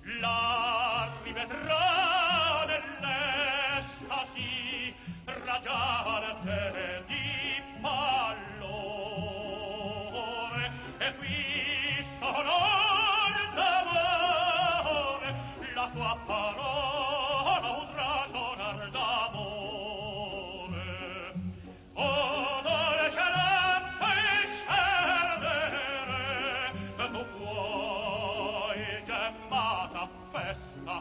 la rivedrà nell'estasi raggiante di pallore, e qui sono d'amore, la sua parola udrà sonar d'amore. O dolcerebbe scendere, tu puoi gemmata festa,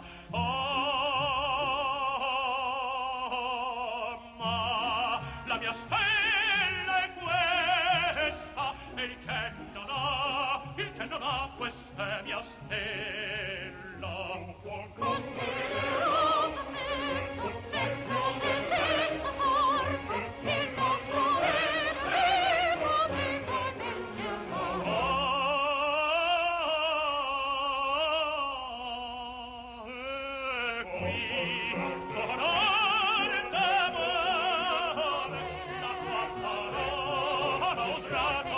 ma la mia stella è questa, e il che non ha questa è mia stella. Considerò perfetto, perfetto, senza forza, il nostro vedremo del clemente E qui sonar d'amore, la tua parola udrà